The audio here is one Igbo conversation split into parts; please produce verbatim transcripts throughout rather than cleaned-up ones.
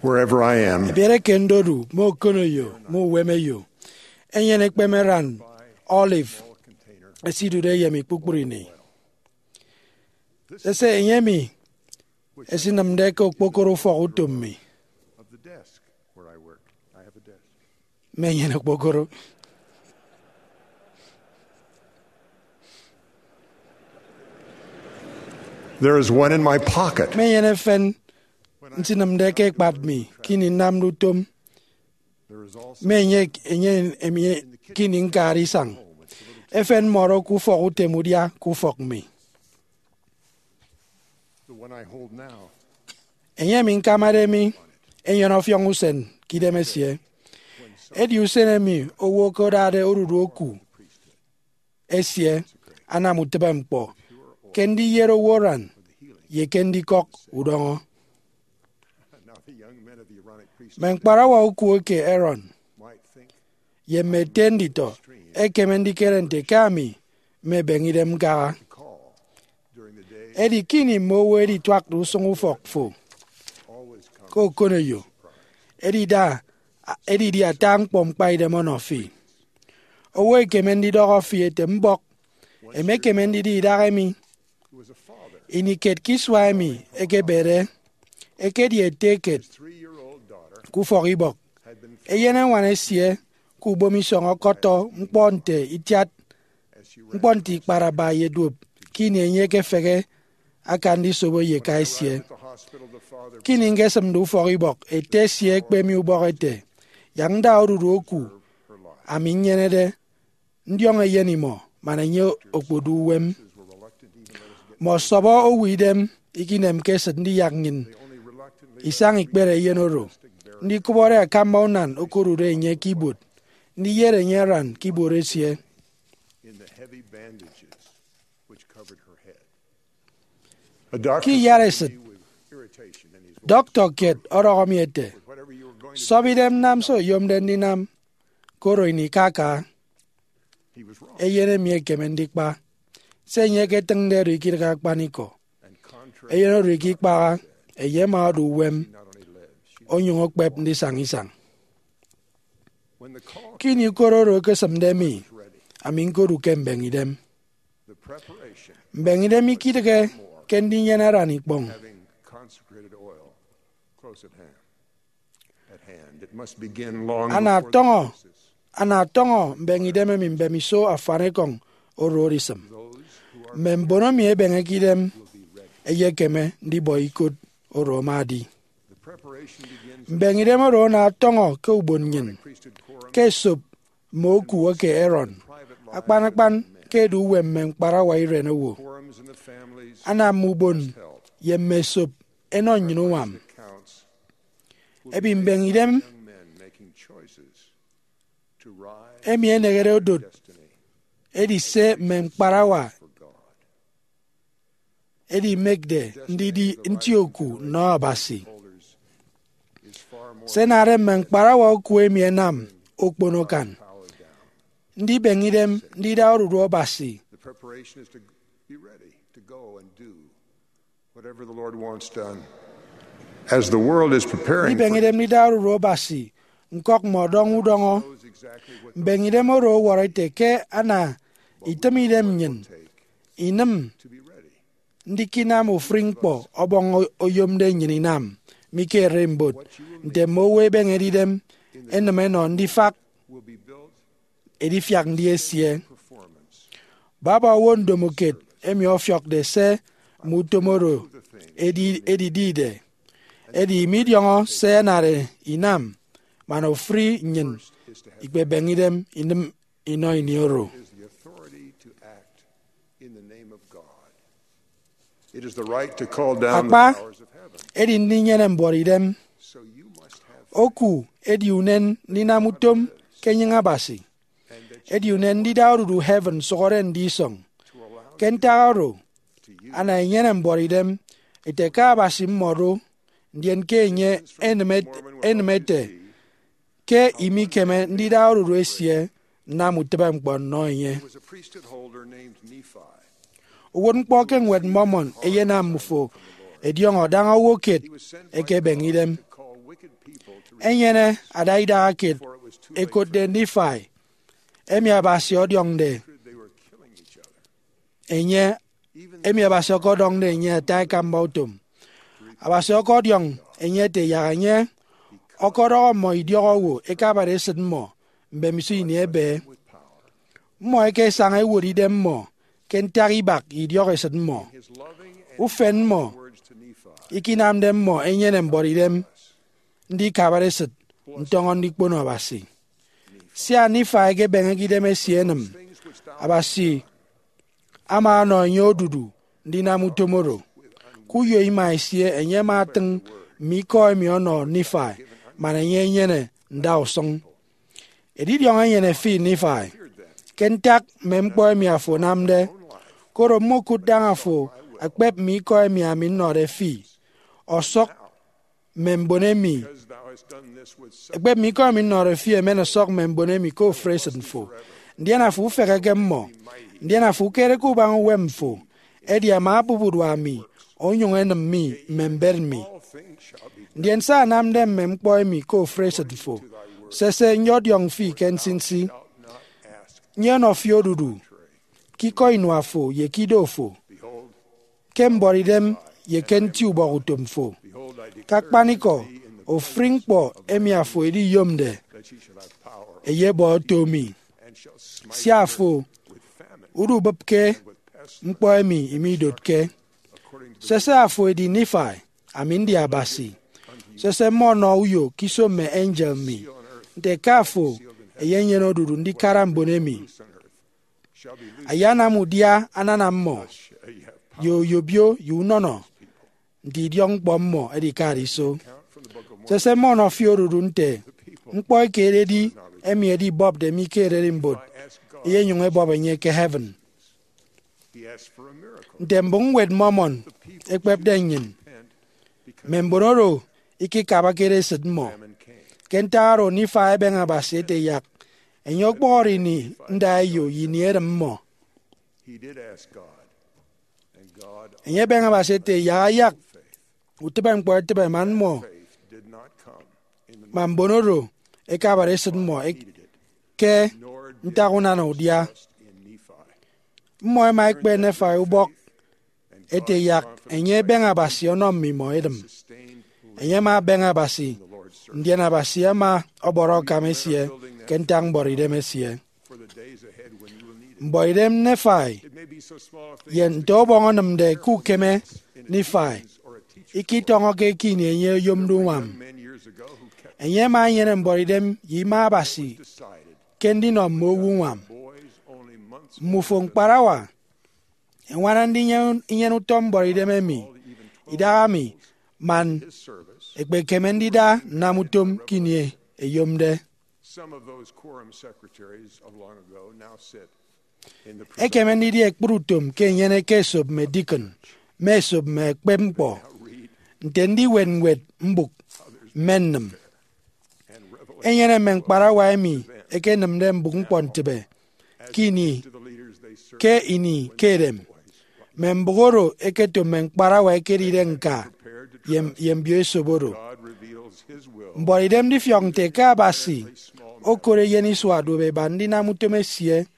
wherever I am. Ebere kendoru mo kono yo mo weme yo. Enyene kpemeran olive esidu de yemi pukpuri ni. Ese enyemi esinam de ko pokoro fo utummi. Of the desk where I work. I have a desk. Menyene pokoro. There is one in my pocket. Menyene fen nsinam de ke kpadmi kini nam lutum. There is also Menye enye emye kini nkari sang. Efen moro ku fo utemudia ku fok mi. the one I hold now. Enye min kamare mi enye no fiong usen kidemesie. Edi usene mi owo kodade oruru oku. Esie anamutebe mpo. Kendi yero woran ye kendi kok udongo. Now the young men of the Aaronic priesthood Menkpara wa uku oke Aaron. might think Ye metendito eke mendikerente kami me bengidem gara. to call during the day Edi kini mowe edi twak du songu fok fo. always comes Ko kono yo. Edi da edi di atang pom kpai de monofi. Owe eke mendi doro fi ete mbok. Eme ke mendi di idare mi. who was a father. Iniket kiswa mi eke bere. Eke di eteket Three-year-old daughter ku foribok. had been Eyene wane sie ku bomi songo koto mponte itiat as she ran mponti kparaba yedup. Kini enye ke fege akandi sobo ye kai sie. at the hospital. The father Kini ngesem du foribok ete sie kpe mi ubok ete. Yang da oruru oku her life. ami nyene de ndiong eyeni mo mana nye okpodu wem. Were reluctant to even let us get. Mo sobo owidem ikinem keset ndi yakngin. They only reluctantly Isang ikbere yenoro. Ndi kubore akamaunan okurure nye kibut. Ndi yere nyeran kibore sie. in the heavy bandages which covered her head. A doctor Ki said yareset. to me with irritation in his voice, Doctor ket orogomiete. whatever you were going to Sobidem nam so yomden dinam. Koro ini kaka. he was wrong. Eyene mie kemendikpa. Se nye keteng de rikir kakpaniko. And contrary, Eyene rikikpa. Eyema du wem. she not only lived, she, Onyong okpep ndi sang isang. when the call Kini kororo kesemdemi. was ready, Amin koru kembengidem. the preparation, Mbengidem ikiteke kendi nyenarani kpong. having consecrated oil close at hand. At hand, it must begin long Ana before tongo. the crisis. Ana tongo mbengidem mi mbemiso afane kong ororisem. Those who are Membono mi ebengekidem will be ready. eyekeme ndi boykot oromadi. The preparation begins with Mbengidem oro na tongo ke ubonyin. the priesthood quorum, Ke sup moku oke Aaron. private lives Akpanakpan ke du wem mengpara wa irene wo. quorums in the families Ana mubon held. yemme sup eno nyinuwam. Counts Ebi mbengidem young men making choices to rise emi enegere odot. destiny Edi se mengparawa for God. edi megde ndị di ntioku no abasi. Holders is far more Senare mengparawa oku emie nam okponokan. powered down. Ndị bengidem ndị da oruru obasi. The preparation is to be ready to go and do whatever the Lord wants done. As the world is Ndị preparing for bengidem ndị da oruru obasi. Nkok modong udongo. knows exactly what to Bengidem oro warite ke ana itemidem nyin. take Inem to be ready. ndị kinam ofringpo obong oyomde nyininam. Mike rembot. Nte mowe bengedidem enemeno ndị fak Will be built edi fiak ndị esie. performance. Baba won domoket emi ofiok de se mutomoro edi edi dide. Edi midiongo se nare inam mano free nyin Is to have ikbe bengidem inem ino inioro. is the authority to act in the name of God. It is the right to call down the Akpa powers of heaven. edi ninyene mboridem So you must have oku edi unen ninamutom kenyinga basi. and that Edi unen di daudu heaven sogoren di song. to allow Kentaro to use ana nyene mboridem iteka basi moro ndien kenye enemet enemete ke imi keme ndi da oruru esie na mutebe mkpon no nye. was a priesthood holder named Nephi. Uwon kpoke nwet momon eye na mufo ediong odanga woket He was sent by eke bengidem. to call wicked people to enyene adaida akit before it was too late. ekot de Nephi emi abasi odiong de They were killing each other. enye Even emi abasi okodong de enye tai kambautum abasi okodiong enye te yaganye okoro mo idiogo wo ekabare sid mo mbemisi ni ebe with power, mo eke sanga wori dem mo ken tari bak idiogo sid mo his loving and ufen mo words to Nephi. ikinam dem mo enye nem bori dem ndi kabare sid ntongon dikpono abasi sia Nephi ge benge dem esienem Things which thou abasi ama no nyodudu ndi na mutomoro kuyo ima esie enye mateng miko mi ono Nephi mana enye nyene nda osong edi diong enye fi Nephi kentak mempo mi afo namde koro moku dang afo akpep miko mi amin no de fi osok membonemi because thou hast done this with such akpep miko mi no de fi men osok membonemi ko fresen fo ndiana fu feke gemmo ndiana fu kere ku bang wemfo edi ama bubudu ami onyong enem mi member mi all things shall be ndien sa nam dem mempo mi ko fresen fo sese nyod yong fi ken sinsi shalt not ask. nyen of yodudu ki koinu afo ye kidofo Behold, kembori dem ye ken tiu borutum fo behold, I declare kakpaniko thee in the o fringpo emi afo edi yomde that ye shall have power eye bo tomi and shall smite si afo with famine, udu bepke with pestilence, mpo emi imi dotke according to the sese afo edi Nephi amindi abasi sese mono uyo kiso me angel mi seal on earth, nte kafo eye nyeno dudu ndi karambonemi loose on earth, shall be loosed. ayana mudia anana mo Shall ye have power. yo yobio yu nono ndi diong bommo edi kari so Count from the book of Mormon. sese mono fioruru nte mkpo kere di emi edi bob de mi kere di mbod I asked God, iye nyunge bob enye ke heaven he asked for a miracle. nte mbung wed momon ekpep denyin And because membonoro iki kaba kere sid mo famine came, kentaro ni fa ebenga basete yak enyo kpori ni nda yo yini erem mo he did ask God, and God enye benga basete ya yak faith. utebe mkpo etebe man mo Faith did not come in the mambonoro ekabare sid mo ek- needed it, ke nor did ntakuna no dia trust in Nephi. mo ma ekpe ne fa ubok And ete yak enye benga basi ono mi mo edem sustained enye ma benga basi the Lord's servant ndiana basi ama oboro kamesie kentang boride mesie for the days ahead when you will need it. mboidem ne fai It may be so small a thing yen to bongonam de ku keme ni fai or a teacher. ikitongo ke kini enye yomdu wam Men years ago who kept enye ma yene mboidem yima basi decided kendi no mowu wam boys only months mufong parawa enwana ndi nyenu tom boidem emi idami man his service. ekpe kemendida namutum kinie eyomde Some of those quorum secretaries of long ago now sit in the ekemendidi ekprutum ke nyene kesob me dikon mesob me ekpempo read ntendi wen wet mbuk mennem and revelation enyene men parawa emi ekenem dem mbuk mpontebe kini to the leaders they serve. ke ini kedem membogoro eketo men parawa ekerire nka Prepared to yem yembio esoboro God reveals his will. mboidem di fiong te ka basi okore yeni swado be bandi na mutomesie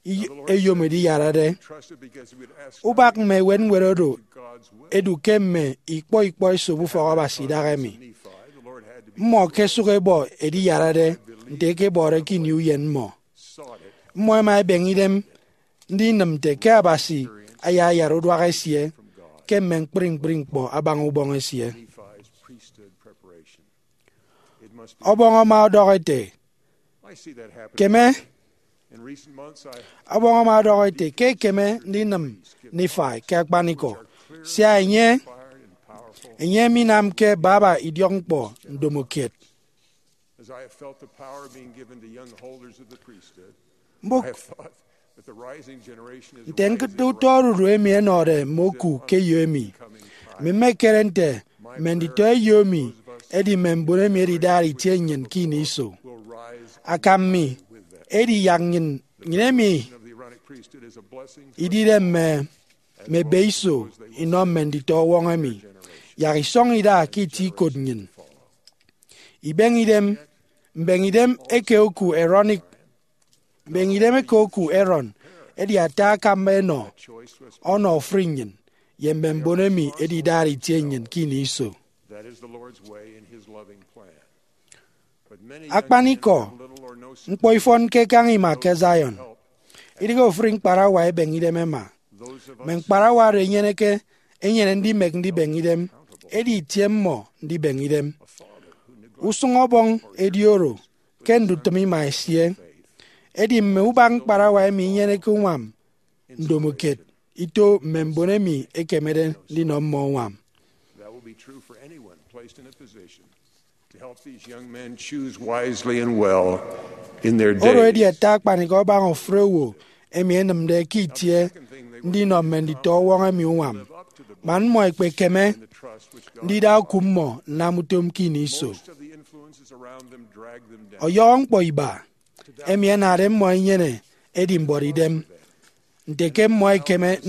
eyomedi yarade Trusted because he would ask ubak me wen werodo God's will. edu kemme ikpo ikpo isobu fo basi dagemi Nephi, the Lord had to be mo kesuge bo edi yarade ndeke bore kiniu yen mo sought it mo ma bengidem ndi namte ka basi aya yarodo agesie from God. kemme spring spring po abang ubong esie Nephi's priesthood preparation. It must be. obongo ma dogete I see that happen. keme In recent months, I abongo ma dogete ke keme ndi nam ni fai ke kpaniko sia enye inspired and powerful enye minam ke baba idiongpo ndomoket as I have felt the power being given to young holders of the priesthood. I mbok have thought that the rising generation is tenk rising tu right toru emi enore moku ke yomi coming time. me mekerente mendito yomi edi membore mi edi dari tienyen kini so Will rise akami with that. edi yangin nyemi Of the Aaronic priesthood is a blessing for idire me me beiso ino mendito wongami yari song ida ki ti kodnyin ibengidem mbengidem eke oku eronic mbengidem eke oku eron edi ata kameno choice was ono frinyin yembembonemi edi dari tienyin kini iso that is the Lord's way in his loving plan. But many Akpaniko, young men have little or no mpoifon ke kangi ma ke Zion idigo fring parawa ebengidem ema those of us mengparawa renyene ke enyene ndi mek ndi bengidem edi tiemmo ndi bengidem usungobong edioro kendu tumi ma esie edi mme ubang parawa emi nyene ke wam ndomuket ito membonemi ekemede ndi nommo wam. that will be true for anyone placed in a position to help these young men choose wisely and well in their Oro edi days. eta kpaniko bang ofrewo emi enem de kitie ndi nomen di to wong emi wam. Man mo ekpe keme The trust which God ndi da kummo na mutom kini so. most of the influences around them drag them down. Oyong po iba emi enare mo nyene edi mbori dem. Ndeke mo ekeme